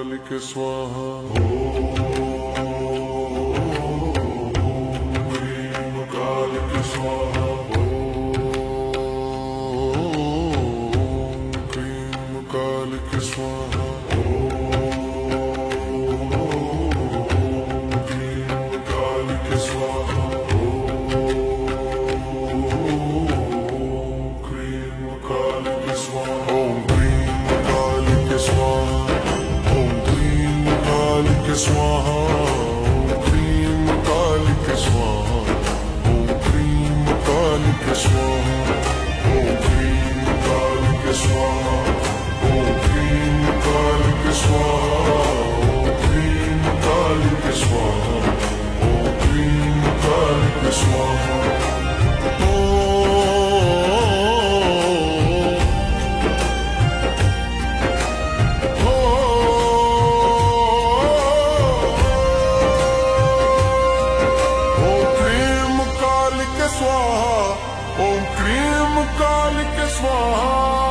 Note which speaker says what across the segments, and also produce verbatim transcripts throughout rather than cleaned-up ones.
Speaker 1: कालिके स्वाहा। ॐ क्रीं कालिके स्वाहा। ॐ क्रीं कालिके स्वाहा। स्वाहा। ॐ क्रीं कालिके स्वाहा। ॐ क्रीं कालिके स्वाहा। ॐ क्रीं कालिके स्वाहा। ॐ क्रीं कालिके स्वाहा। ॐ क्रीं कालिके स्वाहा। ॐ क्रीं कालिके स्वाहा। ॐ क्रीं कालिके स्वाहा।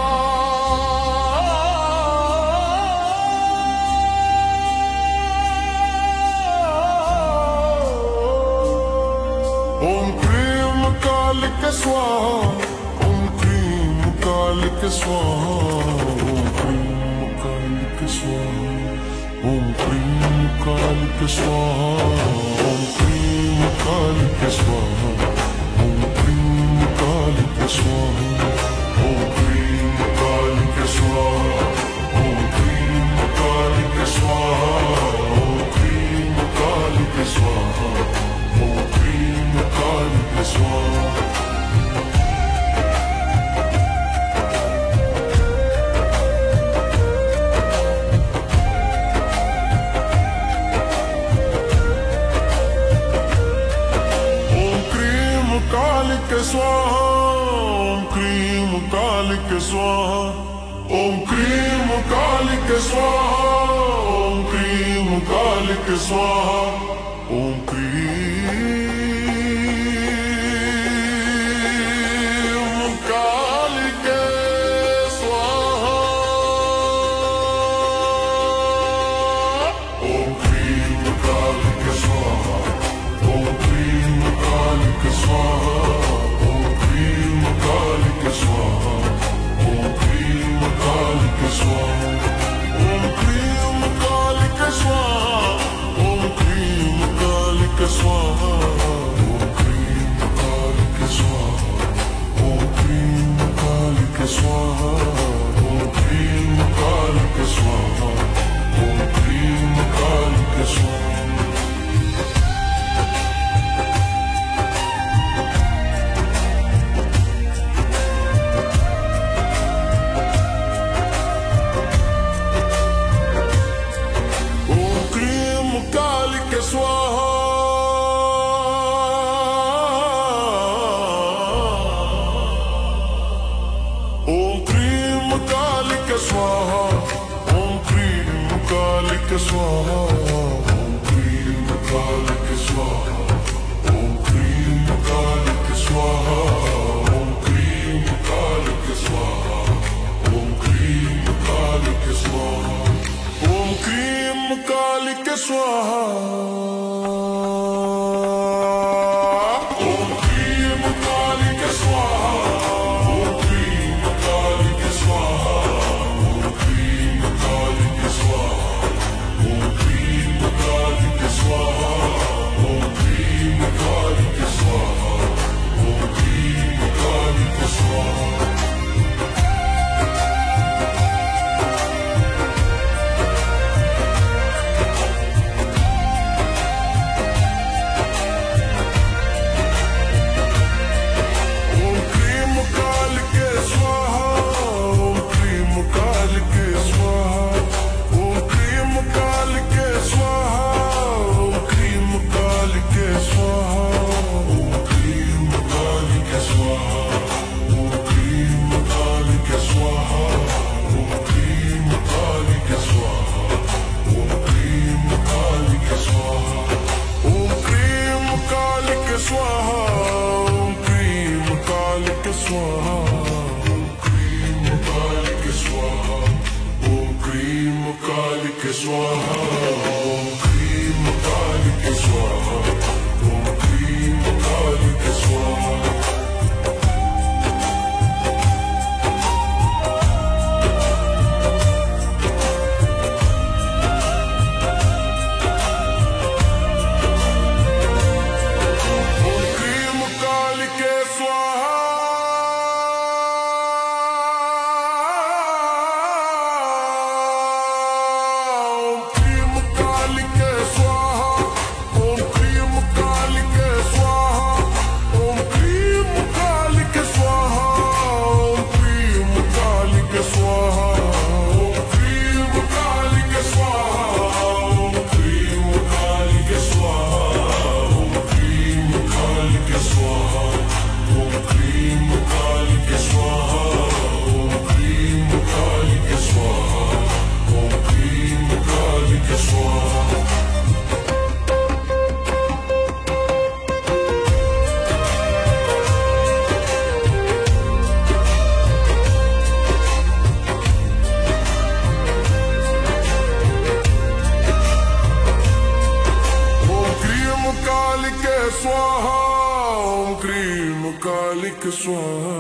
Speaker 1: ॐ क्रीं कालिके स्वाहा। ॐ क्रीं कालिके स्वाहा। ॐ क्रीं कालिके स्वाहा। ॐ क्रीं कालिके स्वाहा। ॐ क्रीं कालिके स्वाहा। ॐ क्रीं कालिके स्वाहा। ॐ क्रीं कालिके स्वाहा। ॐ क्रीं कालिके स्वाहा। ॐ क्रीं कालिके स्वाहा। ॐ क्रीं कालिके स्वाहा। कालिके स्वाहा। ॐ क्रीं कालिके स्वाहा। ॐ क्रीं कालिके स्वाहा। ॐ क्रीं कालिके स्वाहा। ॐ क्रीं कालिके स्वाहा। ॐ क्रीं कालिके स्वाहा। ॐ क्रीं कालिके स्वाहा। ॐ क्रीं कालिके स्वाहा। ॐ क्रीं कालिके स्वाहा। ॐ क्रीं कालिके स्वाहा। ॐ क्रीं कालिके स्वाहा। ॐ क्रीं कालिके स्वाहा। ॐ क्रीं कालिके स्वाहा। ॐ क्रीं कालिके स्वाहा। ॐ क्रीं कालिके स्वाहा। स्वाहा। ॐ क्रीं कालिके स्वाहा। ॐ क्रीं कालिके स्वाहा। ॐ क्रीं कालिके स्वाहा। ॐ क्रीं कालिके स्वाहा। ॐ क्रीं कालिके स्वाहा। ॐ क्रीं कालिके स्वाहा। ॐ क्रीं कालिके स्वाहा। स्वाहा ओम क्रीम कालिके स्वाहा ओम क्रीम कालिके स्वाहा स्वाहा ओम क्रीम कालिके स्वाहा